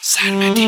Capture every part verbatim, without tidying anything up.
سرمدی.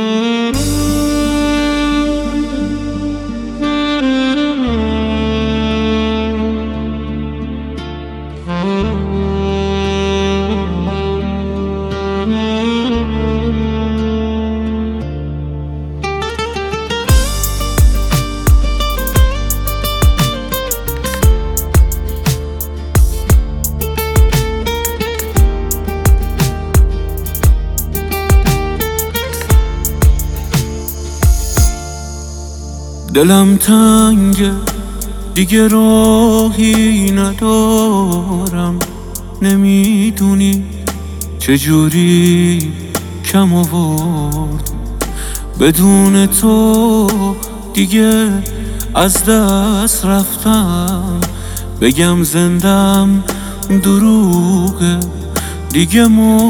دلم تنگه دیگه راهی ندارم، نمیدونی چجوری کم آورد. بدون تو دیگه از دست رفتم، بگم زندم دروغه دیگه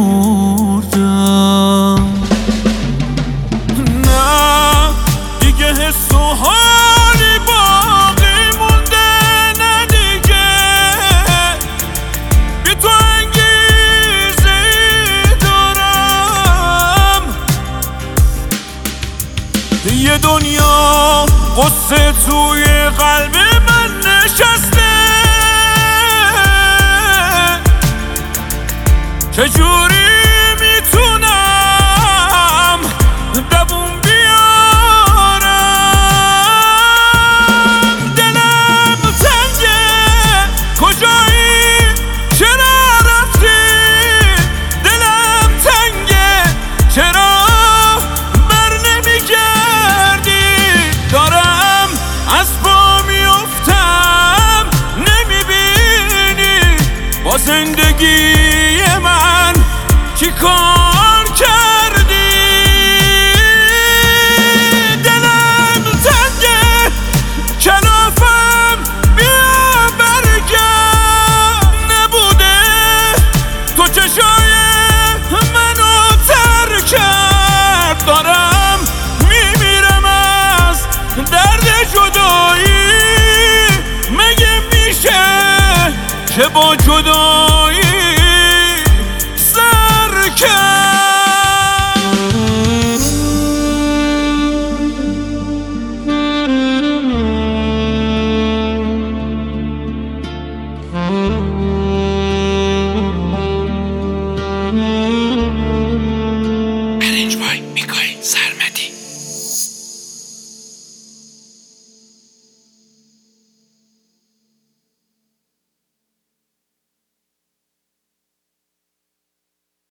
مردم. نه دیگه حس و حالی باقی مونده، نه دیگه بی تو انگیزه دارم. یه دنیا قصه توی قلب من نشسته، چجوری میتونم دووم بیارم؟ دلم تنگه کجایی چرا رفتی؟ دلم تنگه چرا بر نمیگردی؟ دارم از پا میافتم نمیبینی با زندگی من چی کار کردی؟ دلم تنگه کلافم بیا برگرد، نبوده تو چشای منو تر کرد. دارم میمیرم از درد جدایی، مگه میشه که با جدایی سر کرد؟